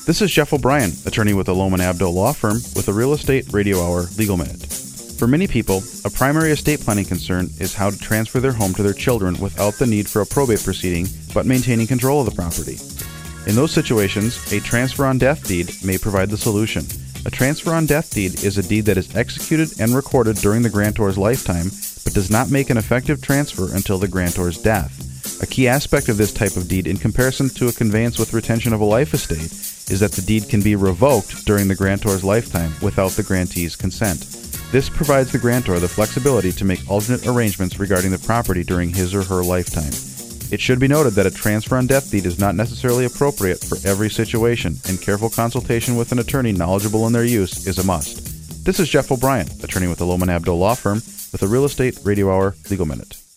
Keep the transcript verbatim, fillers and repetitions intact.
This is Jeff O'Brien, attorney with the Lohman Abdo Law Firm with the Real Estate Radio Hour Legal Minute. For many people, a primary estate planning concern is how to transfer their home to their children without the need for a probate proceeding, but maintaining control of the property. In those situations, a transfer on death deed may provide the solution. A transfer on death deed is a deed that is executed and recorded during the grantor's lifetime, but does not make an effective transfer until the grantor's death. A key aspect of this type of deed in comparison to a conveyance with retention of a life estate is that the deed can be revoked during the grantor's lifetime without the grantee's consent. This provides the grantor the flexibility to make alternate arrangements regarding the property during his or her lifetime. It should be noted that a transfer on death deed is not necessarily appropriate for every situation, and careful consultation with an attorney knowledgeable in their use is a must. This is Jeff O'Brien, attorney with the Lohman Abdo Law Firm with the Real Estate Radio Hour Legal Minute.